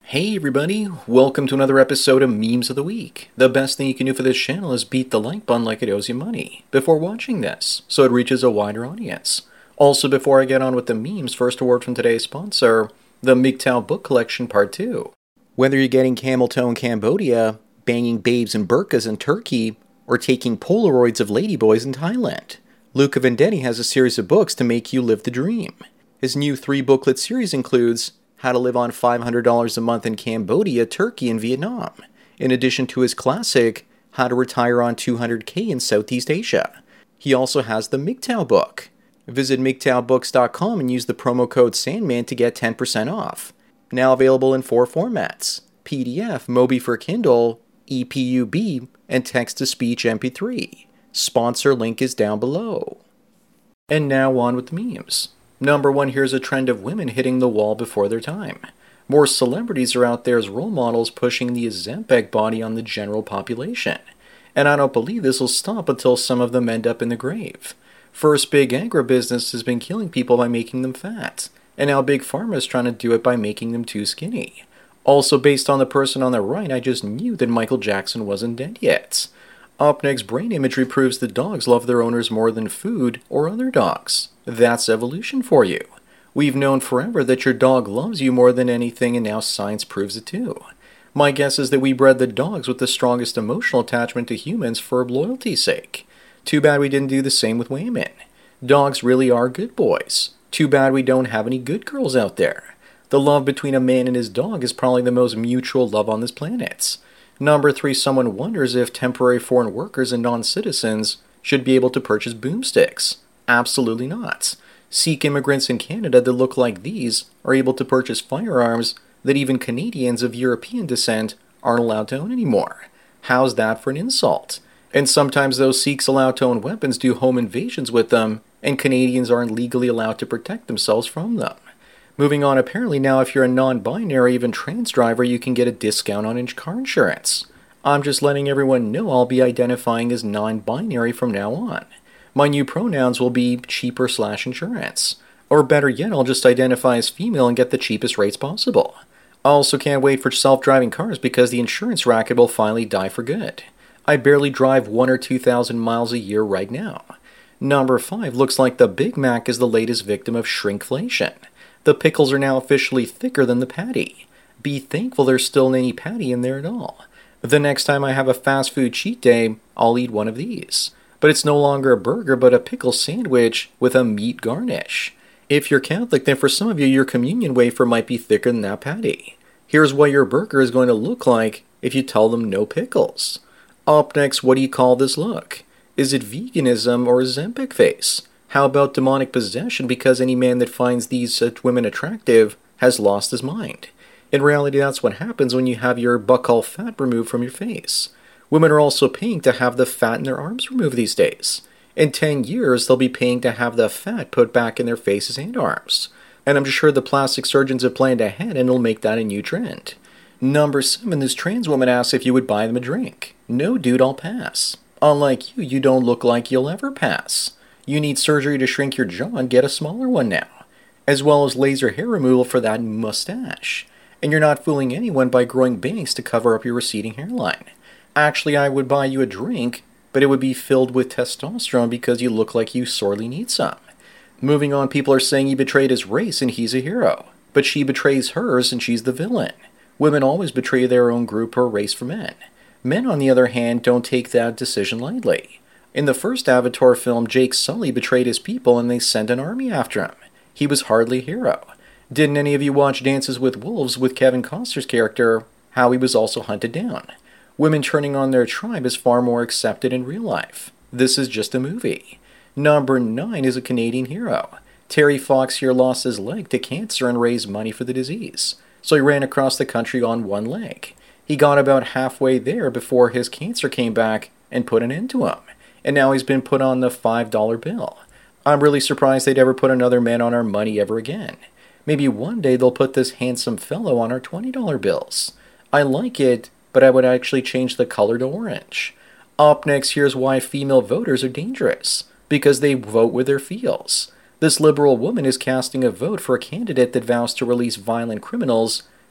Hey everybody, welcome to another episode of Memes of the Week. The best thing you can do for this channel is beat the like button like it owes you money before watching this, so it reaches a wider audience. Also, before I get on with the memes, first a word from today's sponsor, the MGTOW Book Collection Part 2. Whether you're getting camel toe in Cambodia, banging babes in burqas in Turkey, or taking Polaroids of ladyboys in Thailand, Luca Vendetti has a series of books to make you live the dream. His new 3-booklet series includes How to Live on $500 a Month in Cambodia, Turkey, and Vietnam, in addition to his classic, How to Retire on $200K in Southeast Asia. He also has the MGTOW book. Visit MGTOWbooks.com and use the promo code Sandman to get 10% off. Now available in 4 formats, PDF, Mobi for Kindle, EPUB, and text-to-speech MP3. Sponsor link is down below. And now on with the memes. Number 1, here's a trend of women hitting the wall before their time. More celebrities are out there as role models pushing the Ozempic body on the general population. And I don't believe this will stop until some of them end up in the grave. First, big agribusiness has been killing people by making them fat. And now big pharma is trying to do it by making them too skinny. Also, based on the person on the right, I just knew that Michael Jackson wasn't dead yet. Up next, brain imagery proves that dogs love their owners more than food or other dogs. That's evolution for you. We've known forever that your dog loves you more than anything, and now science proves it too. My guess is that we bred the dogs with the strongest emotional attachment to humans for loyalty's sake. Too bad we didn't do the same with women. Dogs really are good boys. Too bad we don't have any good girls out there. The love between a man and his dog is probably the most mutual love on this planet. Number 3, someone wonders if temporary foreign workers and non-citizens should be able to purchase boomsticks. Absolutely not. Sikh immigrants in Canada that look like these are able to purchase firearms that even Canadians of European descent aren't allowed to own anymore. How's that for an insult? And sometimes those Sikhs allowed to own weapons do home invasions with them, and Canadians aren't legally allowed to protect themselves from them. Moving on, apparently now if you're a non-binary, even trans driver, you can get a discount on car insurance. I'm just letting everyone know I'll be identifying as non-binary from now on. My new pronouns will be cheaper/insurance. Or better yet, I'll just identify as female and get the cheapest rates possible. I also can't wait for self-driving cars because the insurance racket will finally die for good. I barely drive 1,000 or 2,000 miles a year right now. Number 5, looks like the Big Mac is the latest victim of shrinkflation. The pickles are now officially thicker than the patty. Be thankful there's still any patty in there at all. The next time I have a fast food cheat day, I'll eat one of these. But it's no longer a burger, but a pickle sandwich with a meat garnish. If you're Catholic, then for some of you, your communion wafer might be thicker than that patty. Here's what your burger is going to look like if you tell them no pickles. Up next, what do you call this look? Is it veganism or Ozempic face? How about demonic possession because any man that finds these women attractive has lost his mind? In reality, that's what happens when you have your buccal fat removed from your face. Women are also paying to have the fat in their arms removed these days. In 10 years, they'll be paying to have the fat put back in their faces and arms. And I'm sure the plastic surgeons have planned ahead and it'll make that a new trend. Number 7, this trans woman asks if you would buy them a drink. No, dude, I'll pass. Unlike you, you don't look like you'll ever pass. You need surgery to shrink your jaw and get a smaller one now, as well as laser hair removal for that mustache. And you're not fooling anyone by growing bangs to cover up your receding hairline. Actually, I would buy you a drink, but it would be filled with testosterone because you look like you sorely need some. Moving on, people are saying he betrayed his race and he's a hero, but she betrays hers and she's the villain. Women always betray their own group or race for men. Men, on the other hand, don't take that decision lightly. In the first Avatar film, Jake Sully betrayed his people and they sent an army after him. He was hardly a hero. Didn't any of you watch Dances with Wolves with Kevin Costner's character, how he was also hunted down? Women turning on their tribe is far more accepted in real life. This is just a movie. Number 9 is a Canadian hero. Terry Fox here lost his leg to cancer and raised money for the disease. So he ran across the country on one leg. He got about halfway there before his cancer came back and put an end to him. And now he's been put on the $5 bill. I'm really surprised they'd ever put another man on our money ever again. Maybe one day they'll put this handsome fellow on our $20 bills. I like it, but I would actually change the color to orange. Up next, here's why female voters are dangerous. Because they vote with their feels. This liberal woman is casting a vote for a candidate that vows to release violent criminals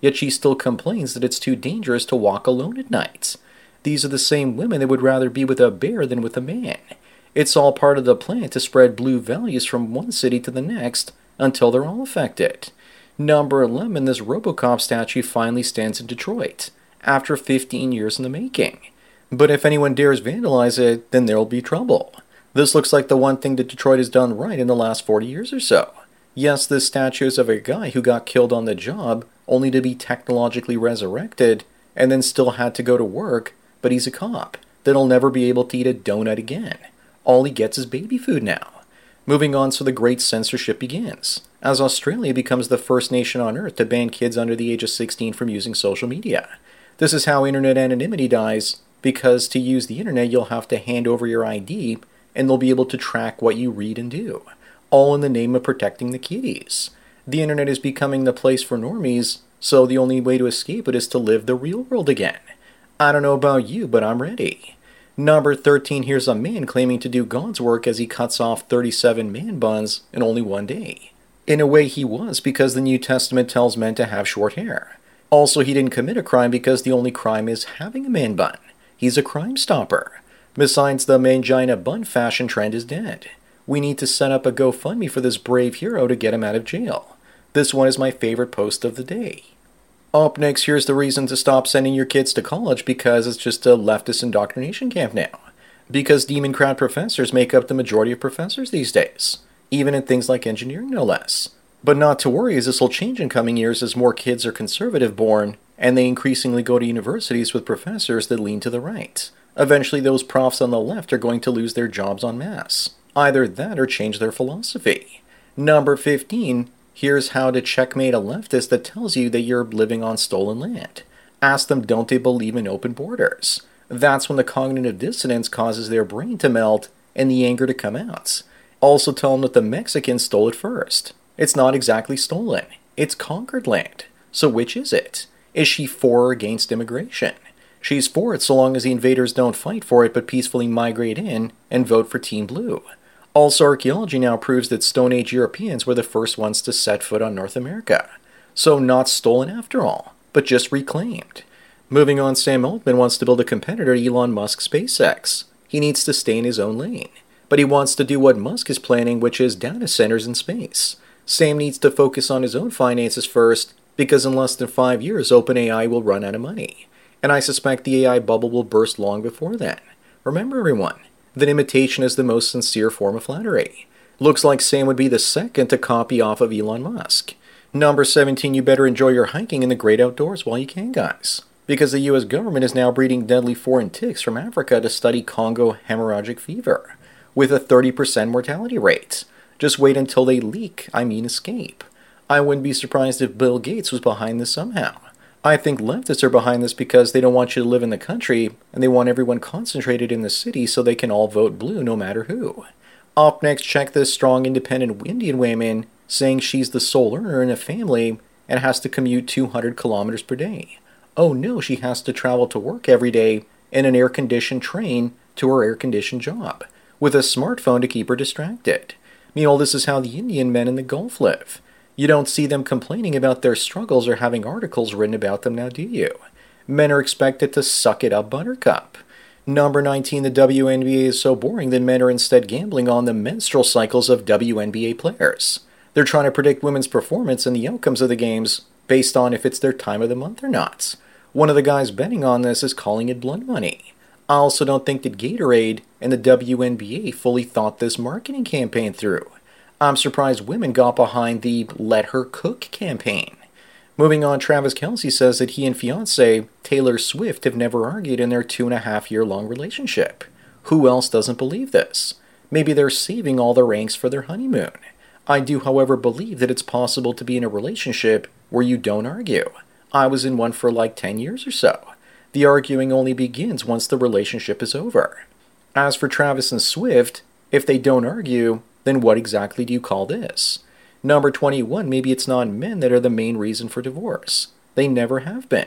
yet she still complains that it's too dangerous to walk alone at night. These are the same women that would rather be with a bear than with a man. It's all part of the plan to spread blue values from one city to the next until they're all affected. Number 11, this RoboCop statue finally stands in Detroit, after 15 years in the making. But if anyone dares vandalize it, then there'll be trouble. This looks like the one thing that Detroit has done right in the last 40 years or so. Yes, this statue is of a guy who got killed on the job, only to be technologically resurrected, and then still had to go to work, but he's a cop that'll never be able to eat a donut again. All he gets is baby food now. Moving on, so the great censorship begins, as Australia becomes the first nation on earth to ban kids under the age of 16 from using social media. This is how internet anonymity dies, because to use the internet you'll have to hand over your ID, and they'll be able to track what you read and do, all in the name of protecting the kiddies. The internet is becoming the place for normies, so the only way to escape it is to live the real world again. I don't know about you, but I'm ready. Number 13, here's a man claiming to do God's work as he cuts off 37 man buns in only one day. In a way he was, because the New Testament tells men to have short hair. Also, he didn't commit a crime because the only crime is having a man bun. He's a crime stopper. Besides, the mangina bun fashion trend is dead. We need to set up a GoFundMe for this brave hero to get him out of jail. This one is my favorite post of the day. Up next, here's the reason to stop sending your kids to college, because it's just a leftist indoctrination camp now. Because Democrat professors make up the majority of professors these days, even in things like engineering no less. But not to worry, as this will change in coming years as more kids are conservative born, and they increasingly go to universities with professors that lean to the right. Eventually those profs on the left are going to lose their jobs en masse. Either that or change their philosophy. Number 15, here's how to checkmate a leftist that tells you that you're living on stolen land. Ask them, don't they believe in open borders? That's when the cognitive dissonance causes their brain to melt and the anger to come out. Also tell them that the Mexicans stole it first. It's not exactly stolen. It's conquered land. So which is it? Is she for or against immigration? She's for it so long as the invaders don't fight for it but peacefully migrate in and vote for Team Blue. Also, archaeology now proves that Stone Age Europeans were the first ones to set foot on North America. So not stolen after all, but just reclaimed. Moving on, Sam Altman wants to build a competitor to Elon Musk's SpaceX. He needs to stay in his own lane. But he wants to do what Musk is planning, which is data centers in space. Sam needs to focus on his own finances first, because in less than 5 years, OpenAI will run out of money. And I suspect the AI bubble will burst long before then. Remember, everyone, that imitation is the most sincere form of flattery. Looks like Sam would be the second to copy off of Elon Musk. Number 17, you better enjoy your hiking in the great outdoors while you can, guys. Because the US government is now breeding deadly foreign ticks from Africa to study Congo hemorrhagic fever, with a 30% mortality rate. Just wait until they escape. I wouldn't be surprised if Bill Gates was behind this somehow. I think leftists are behind this because they don't want you to live in the country, and they want everyone concentrated in the city so they can all vote blue no matter who. Up next, check this strong independent Indian woman saying she's the sole earner in a family and has to commute 200 kilometers per day. Oh no, she has to travel to work every day in an air-conditioned train to her air-conditioned job, with a smartphone to keep her distracted. Meanwhile, this is how the Indian men in the Gulf live. You don't see them complaining about their struggles or having articles written about them now, do you? Men are expected to suck it up, buttercup. Number 19, the WNBA is so boring that men are instead gambling on the menstrual cycles of WNBA players. They're trying to predict women's performance and the outcomes of the games based on if it's their time of the month or not. One of the guys betting on this is calling it blood money. I also don't think that Gatorade and the WNBA fully thought this marketing campaign through. I'm surprised women got behind the Let Her Cook campaign. Moving on, Travis Kelce says that he and fiancée Taylor Swift have never argued in their 2.5-year-long relationship. Who else doesn't believe this? Maybe they're saving all their angst for their honeymoon. I do, however, believe that it's possible to be in a relationship where you don't argue. I was in one for like 10 years or so. The arguing only begins once the relationship is over. As for Travis and Swift, if they don't argue, then what exactly do you call this? Number 21, maybe it's not men that are the main reason for divorce. They never have been.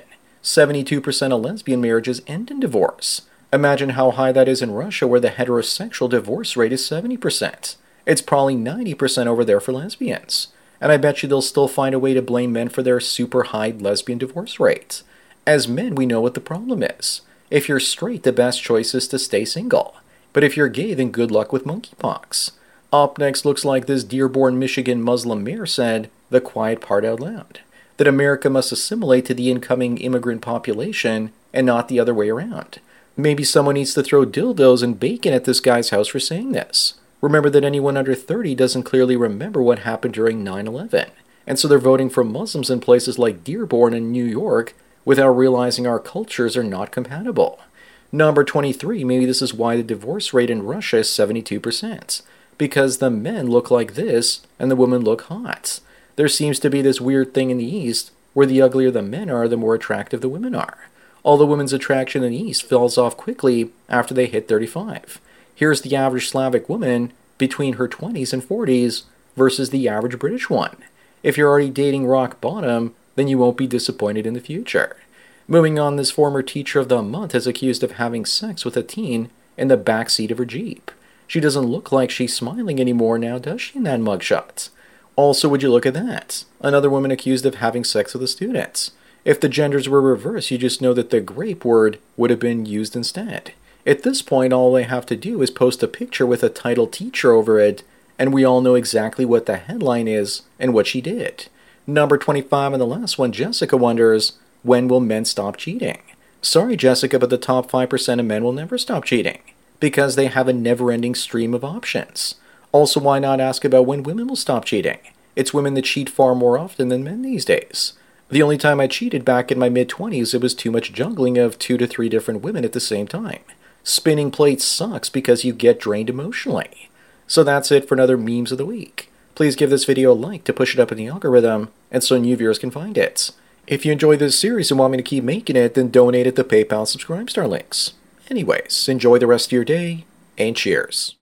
72% of lesbian marriages end in divorce. Imagine how high that is in Russia, where the heterosexual divorce rate is 70%. It's probably 90% over there for lesbians. And I bet you they'll still find a way to blame men for their super high lesbian divorce rates. As men, we know what the problem is. If you're straight, the best choice is to stay single. But if you're gay, then good luck with monkeypox. Up next looks like this Dearborn, Michigan Muslim mayor said the quiet part out loud. That America must assimilate to the incoming immigrant population and not the other way around. Maybe someone needs to throw dildos and bacon at this guy's house for saying this. Remember that anyone under 30 doesn't clearly remember what happened during 9/11. And so they're voting for Muslims in places like Dearborn and New York without realizing our cultures are not compatible. Number 23, maybe this is why the divorce rate in Russia is 72%. Because the men look like this and the women look hot. There seems to be this weird thing in the East where the uglier the men are, the more attractive the women are. Although women's attraction in the East falls off quickly after they hit 35. Here's the average Slavic woman between her 20s and 40s versus the average British one. If you're already dating rock bottom, then you won't be disappointed in the future. Moving on, this former teacher of the month is accused of having sex with a teen in the backseat of her Jeep. She doesn't look like she's smiling anymore now, does she, in that mugshot? Also, would you look at that? Another woman accused of having sex with a student. If the genders were reversed, you just know that the grape word would have been used instead. At this point, all they have to do is post a picture with a title teacher over it, and we all know exactly what the headline is and what she did. Number 25 and the last one, Jessica wonders, when will men stop cheating? Sorry, Jessica, but the top 5% of men will never stop cheating, because they have a never-ending stream of options. Also, why not ask about when women will stop cheating? It's women that cheat far more often than men these days. The only time I cheated back in my mid-20s, it was too much juggling of 2 to 3 different women at the same time. Spinning plates sucks because you get drained emotionally. So that's it for another Memes of the Week. Please give this video a like to push it up in the algorithm, and so new viewers can find it. If you enjoy this series and want me to keep making it, then donate at the PayPal Subscribe Star links. Anyways, enjoy the rest of your day, and cheers.